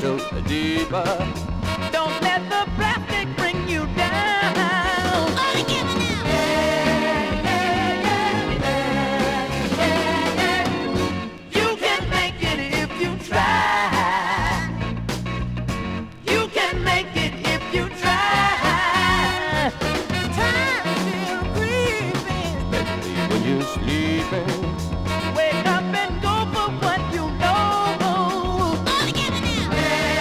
little deeper. Don't let the plastic bring you down. All together now. You can make it if you try. You can make it if you try. Time's still creeping. Especially when you're sleeping. Wake up and go for what you know. All together now.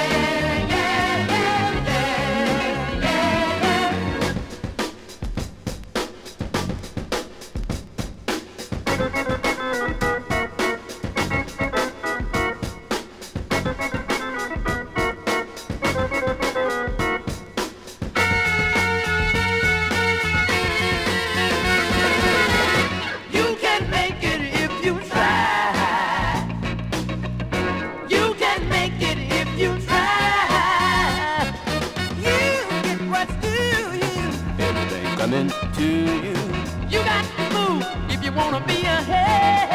You can make it if you try. You can make it if you try. You get what's due you. Everything coming to you. You got to move if you wanna be ahead.